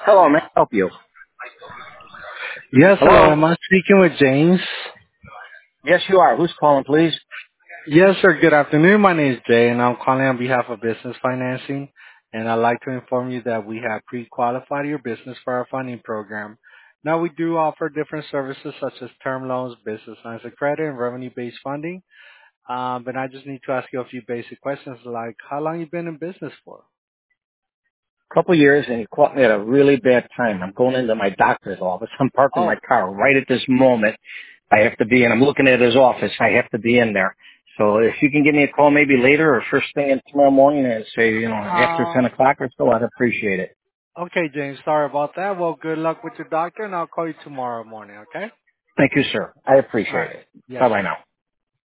Hello, may I help you? Yes, hello. Hello? Am I speaking with James? Yes, you are. Who's calling, please? Yes, sir. Good afternoon. My name is Jay, and I'm calling on behalf of Business Financing. And I'd like to inform you that we have pre-qualified your business for our funding program. Now, we do offer different services such as term loans, business lines of credit, and revenue-based funding. But I just need to ask you a few basic questions like, how long you been in business for? Couple years, and you caught me at a really bad time. I'm going into my doctor's office. I'm parking my Oh, car right at this moment. I have to be in. I'm looking at his office. I have to be in there. So if you can give me a call maybe later or first thing in tomorrow morning and say, after uh, 10 o'clock or so, I'd appreciate it. okay, James. Sorry about that. Well, good luck with your doctor, and I'll call you tomorrow morning, okay? Thank you, sir. I All appreciate right. it. Yes, Bye-bye sir. now.